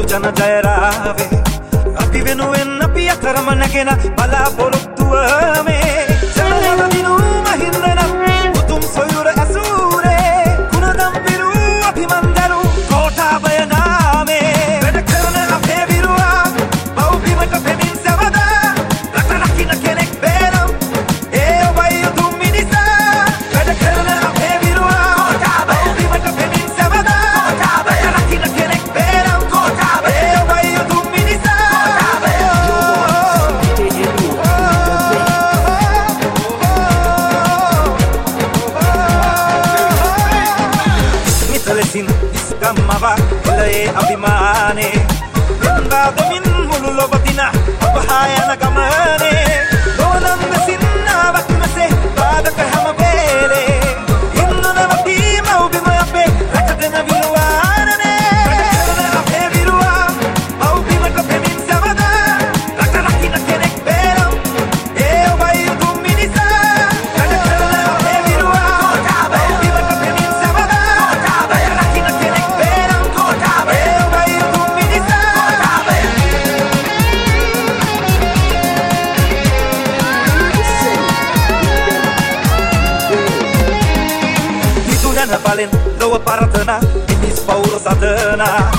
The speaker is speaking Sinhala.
ජන ජයරාවේ අපි වෙනුවෙන් අපි අතරම නැගෙන බලාපොරොත්තුව මේ ජනවල දිනු මහින්දනම් උතුම් සොයුර ඇසූරේ කුණදම් පිරු අපි මන්දරු කෝටාබය නාමේ වැඩ කරන අපේ විරුවා බෞද්ධිමට පෙමින් සවදා රට රකින්න කෙනෙක් බේරම් ඒ ඔබයි උතුම් මිනිසා වැඩ කරන අපේ විරුවා බෞද්ධිමට පෙමින් සවදා රට රකින්න කෙනෙක් බේරම් ඒ ඔබයි උතුම් මිනිසා මිතලසින් ඉස්කම්මවා එලයේ අභිමානේ යන්දාදමින් මුළු ලොවදින අපහා යන ගමනේ ලොවනන්ද සින්නාවක් මෙසේ බාධක හැම වේලේ ඉන්නනවතීම ඔබිම අපේ රැකදෙන විරුවානනේ රැකදෙන අපේ විරුවා ඔබිමට පෙමින් සවදා රට රකින්න කෙනෙක් බේරම් ඒ ඔබයි උතුම් මිනිසා රැකදෙන අපේ විරුවා ඔබිමට පෙමින් සවදා රට රකින්න කෙනෙක් බේරම් ඒ ඔබයි උතුම් මිනිසා Ituran balin loව පරතන ඉනිස් පෞර සදනා